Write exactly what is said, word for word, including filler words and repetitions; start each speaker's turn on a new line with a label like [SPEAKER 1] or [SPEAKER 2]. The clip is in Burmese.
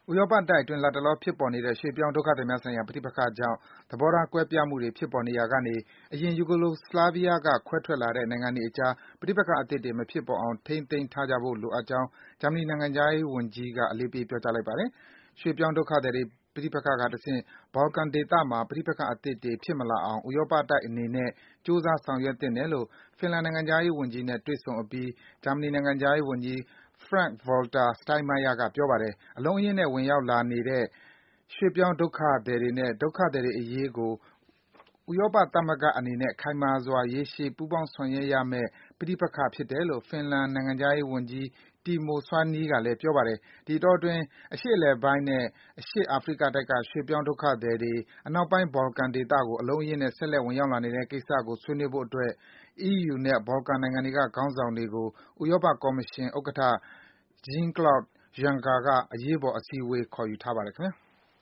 [SPEAKER 1] ဥရောပတိုက်အတွင်း လတ်တလောဖြစ်ပေါ်နေတဲ့ ရွှေ့ပြောင်းဒုက္ခသည်များဆိုင်ရာ ပဋိပက္ခကြောင့် သဘောထားကွဲပြားမှုတွေ ဖြစ်ပေါ်နေရာကနေ အရင် ယူဂိုစလာဗီးယားက ခွဲထွက်လာတဲ့ နိုင်ငံတွေအကြား ပဋိပက္ခအသစ်တွေ မဖြစ်ပေါ်အောင် ထိန်းသိမ်းထားကြဖို့ လိုအပ်ကြောင်း ဂျာမနီနိုင်ငံခြားရေးဝန်ကြီးက အလေးပေး ပြောကြားလိုက်ပါတယ်။ ရွှေ့ပြောင်းဒုက္ခသည်တွေ ပဋိပက္ခကတဆင့် ဘော်လကန်ဒေသမှာ ပဋိပက္ခအသစ်တွေ ဖြစ်မလာအောင် ဥရောပတိုက်အနေနဲ့ ကြိုးစား ဆောင်ရွက်သင့်တယ်လို့ ဖင်လန်နိုင်ငံခြားရေးဝန်ကြီးနဲ့ တွေ့ဆုံအပြီး ဂျာမနီနိုင်ငံခြားရေးဝန်ကြီး Frank-Walter Steinmeier က ပြောပါတယ်။ အလုံးအရင်းနဲ့ ဝင်ရောက်လာနေတဲ့ ရွှေ့ပြောင်းဒုက္ခသည်တွေနဲ့ ဒုက္ခသည်တွေအရေးကို ဥရောပသမဂ္ဂအနေနဲ့ ခိုင်မာစွာ ရေရှည် ပူးပေါင်းဆောင်ရွက်ရမယ့် ပဋိပက္ခဖြစ်တယ်လို့ ဖင်လန်နိုင်ငံခြားရေးဝန်ကြီး Timo Soini ကလည်း ပြောပါတယ်။ ဒီအတောအတွင်း အရှေ့အလယ်ပိုင်းနဲ့ အရှေ့အာဖရိကတိုက်က ရွှေ့ပြောင်းဒုက္ခသည်တွေ အနောက်ပိုင်း ဘော်လကန်ဒေသကို အလုံးအရင်းနဲ့ ဆက်လက် ဝင်ရောက်လာနေတဲ့ကိစ္စကို ဆွေးနွေးဖို့အတွက် အီးယူ နဲ့ ဘော်လကန်နိုင်ငံတွေက ခေါင်းဆောင်တွေကို ဥရောပကော်မရှင်ဥက္ကဋ္ဌ Jean-Claude Juncker က အရေးပေါ် အစည်းအဝေး ခေါ်ယူထားပါတယ် ခင်ဗျာ။